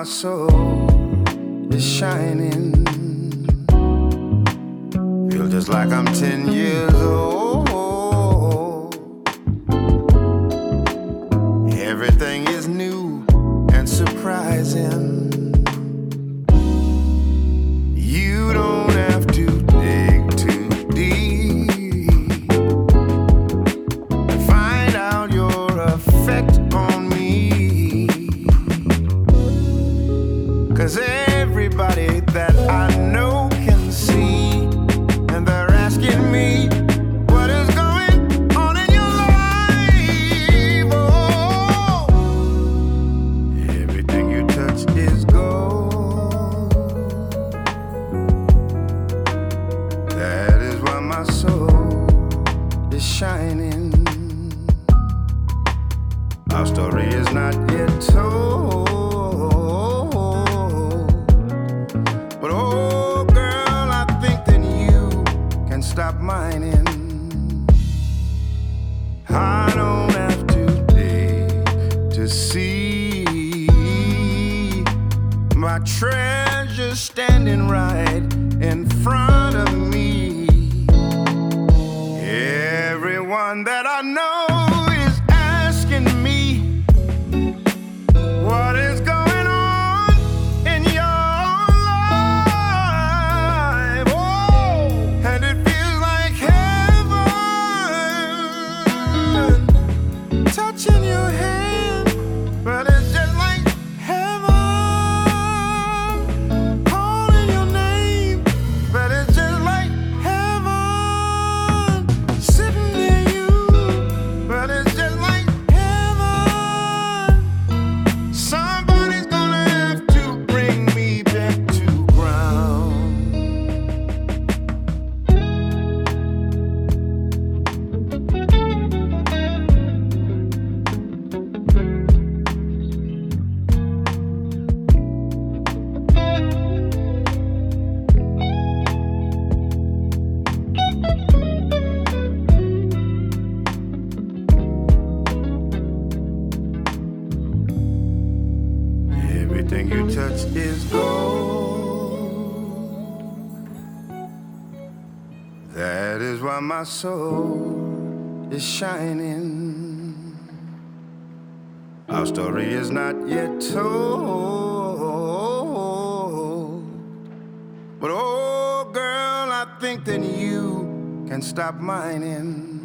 my soul is shining. Feel just like I'm 10 years old. Everything is new and surprising. You don't have to dig too deep to find out your effect on me. 'Cause everybody that I know can see, and they're asking me what is going on in your life. Oh, everything you touch is gold. That is why my soul is shining. Our story is not yet told, but oh girl, I think that you can stop mining. I don't have to dig to see my treasure standing right in front of me. Everyone that I know is asking me what is going on in your life. Oh, and it feels like heaven touching your hand, but it's just like heaven calling your name, but it's just like heaven sitting near you, but it's just like heaven. Somebody's gonna have to bring me back to ground. Everything you touch is gold. That is why my soul is shining. Our story is not yet told, but oh girl, I think that you can stop mining.